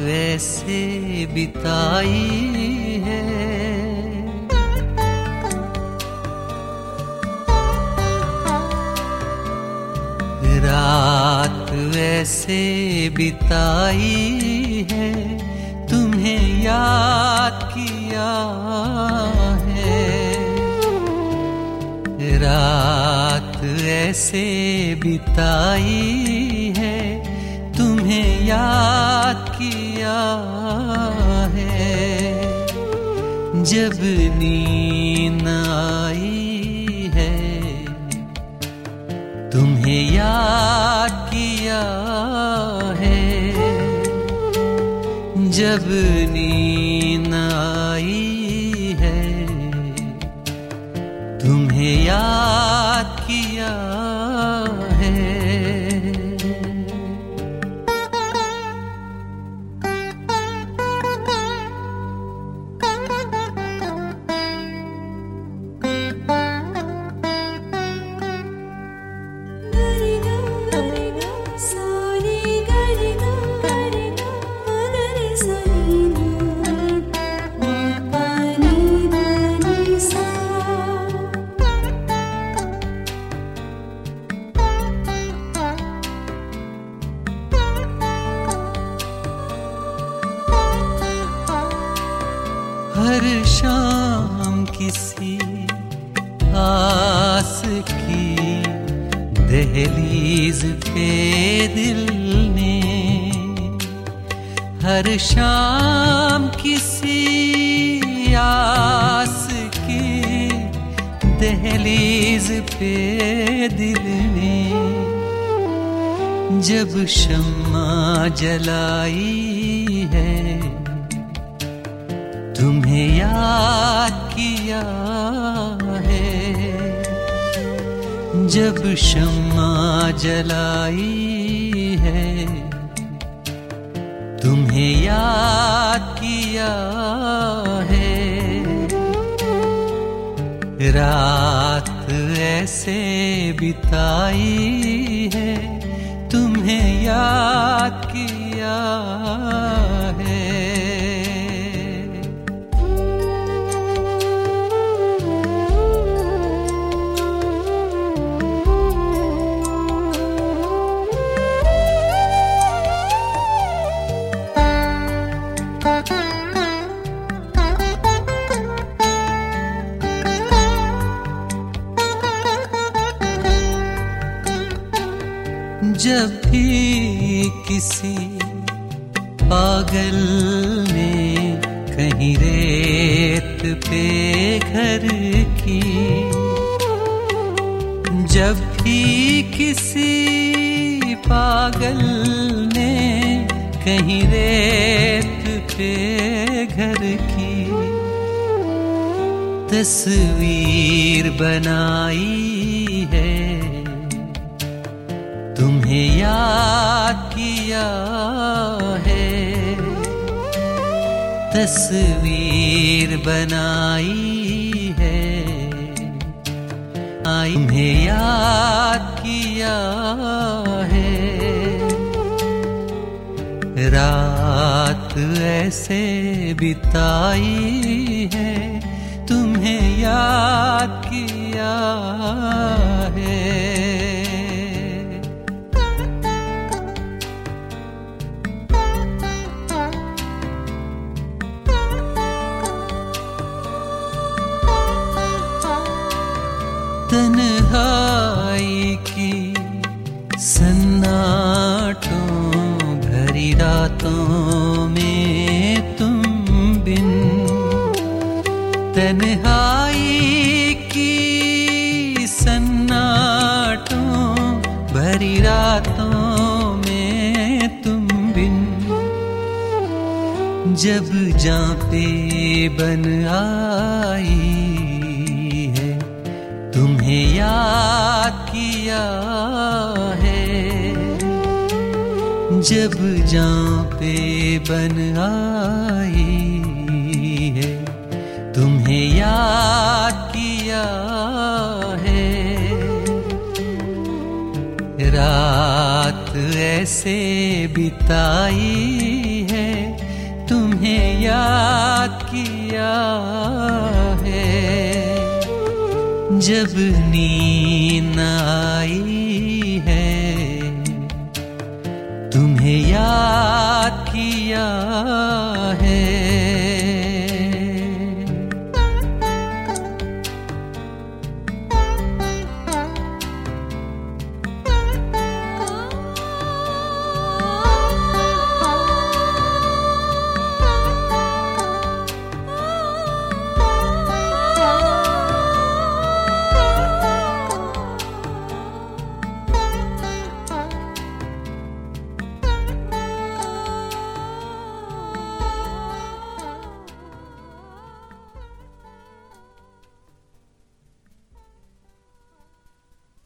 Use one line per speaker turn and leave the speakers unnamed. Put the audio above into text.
ऐसे बिताई है। रात ऐसे बिताई है, तुम्हें याद किया है। रात ऐसे बिताई है, तुम्हें याद किया है। जब नींद आई है, तुम्हें याद किया है। जब नींद आई है, तुम्हें याद किया है। हर शाम किसी आस की दहलीज पे दिल ने, हर शाम किसी आस की दहलीज पे दिल ने, जब शम्मा जलाई है, तुम्हें याद किया है। जब शम्मा जलाई है, तुम्हें याद किया है। रात ऐसे बिताई है, तुम्हें याद किया है। जब भी किसी पागल ने कहीं रेत पे घर की, जब भी किसी पागल ने कहीं रेत पे घर की तस्वीर बनाई है, तुम्हें याद किया है। तस्वीर बनाई है, तुम्हें याद किया है। रात ऐसे बिताई है, तुम्हें याद किया है। तन्हाई की सन्नाटों भरी रातों में तुम बिन, तन्हाई की सन्नाटों भरी रातों में तुम बिन, जब जां पे बन आई है, तुम्हें याद किया है। जब जां पे बन आई है, तुम्हें याद किया है। रात ऐसे बिताई है, तुम्हें याद किया है। जब नींद आई है तुम्हें याद किया